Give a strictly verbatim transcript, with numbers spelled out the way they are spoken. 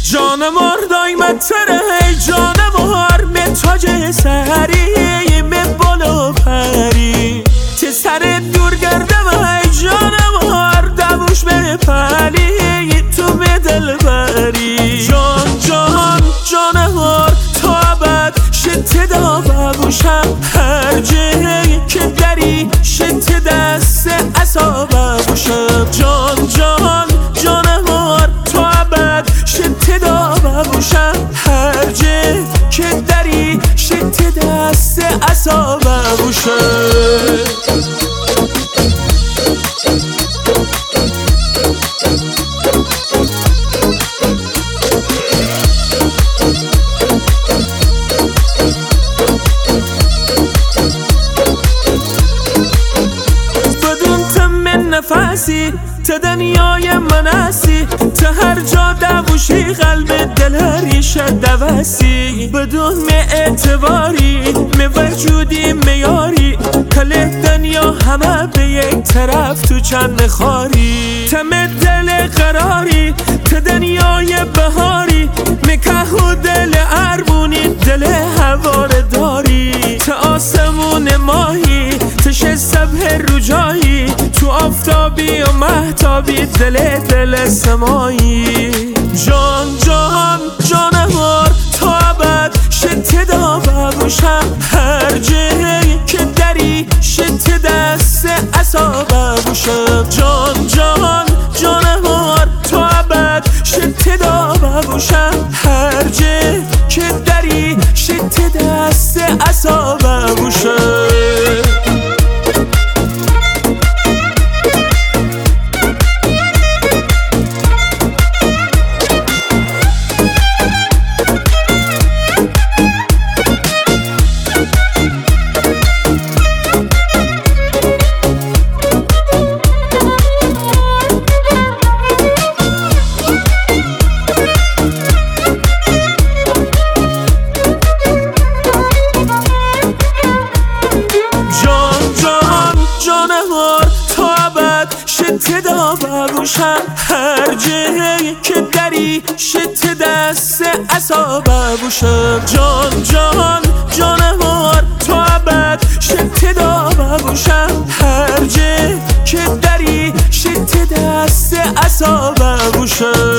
جان مار دایمت تره ای جان مار می تاج سری می بالا پری تی سر دور گردم ای جان مار دوش به پلی تو می دل بری جان جان جان مار تا ابد شت دا ببوشم هر جایی که دری شت دست عصا ببوشم جان جان جان مار تا ابد شت دا ببوشم هر جایی که دری شت دست عصا ببوشم نفسی تا دنیای من هستی تا هر جا دوشی قلب دل ریشه دوستی بدون می اعتباری می وجودی میاری کل دنیا همه به یک طرف تو چند خاری تم دل قراری تا دنیای بهاری می که دل اربونی دل هوار داری تا آسمون ماهی تش صبح رو جایی تو آفتابی و مهتابی دل دل سمایی جان جان جان مار تا ابد شت دا ببوشم هر جایی که دری شت دست عصا ببوشم جان جان جان مار تا ابد شت دا ببوشم هر جایی که دری شت دست عصا ببوشم شت دا ببوشم هر جایی که دری شت دست عصا ببوشم جان جان جان مار تا ابد شت دا ببوشم هر جایی که دری شت دست عصا ببوشم